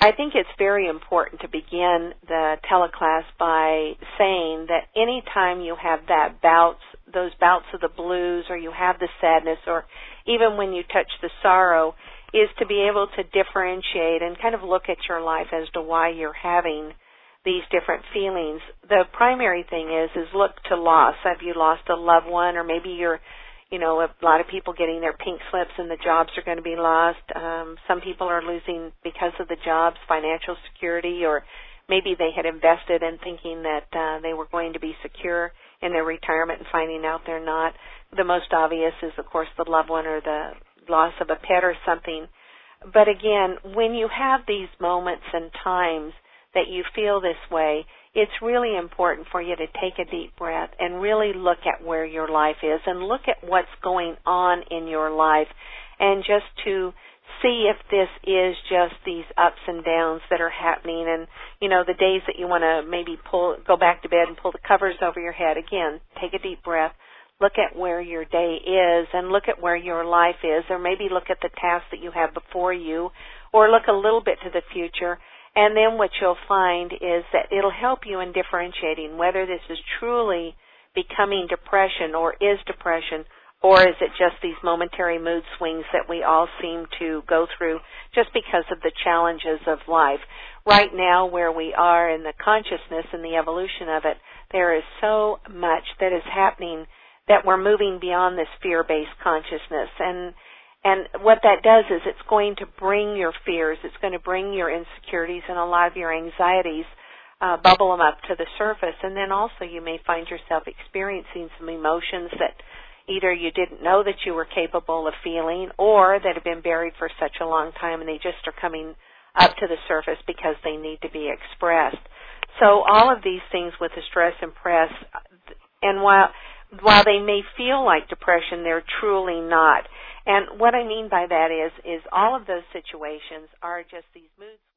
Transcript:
I think it's very important to begin the teleclass by saying that any time you have those bouts of the blues, or you have the sadness, or even when you touch the sorrow, is to be able to differentiate and kind of look at your life as to why you're having these different feelings. The primary thing is look to loss. Have you lost a loved one, or maybe you're, a lot of people getting their pink slips and the jobs are going to be lost. Some people are losing, because of the jobs, financial security, or maybe they had invested in thinking that they were going to be secure in their retirement and finding out they're not. The most obvious is, of course, the loved one or the loss of a pet or something. But again, when you have these moments and times that you feel this way, it's really important for you to take a deep breath and really look at where your life is and look at what's going on in your life, and just to see if this is just these ups and downs that are happening, and, the days that you want to maybe go back to bed and pull the covers over your head. Again, take a deep breath, look at where your day is, and look at where your life is, or maybe look at the tasks that you have before you, or look a little bit to the future. And then what you'll find is that it'll help you in differentiating whether this is truly becoming depression, or is depression, or is it just these momentary mood swings that we all seem to go through just because of the challenges of life. Right now, where we are in the consciousness and the evolution of it, there is so much that is happening that we're moving beyond this fear-based consciousness. And what that does is it's going to bring your fears, it's going to bring your insecurities and a lot of your anxieties, bubble them up to the surface. And then also you may find yourself experiencing some emotions that either you didn't know that you were capable of feeling, or that have been buried for such a long time and they just are coming up to the surface because they need to be expressed. So all of these things with the stress and press, and while they may feel like depression, they're truly not. And what I mean by that is all of those situations are just these moods.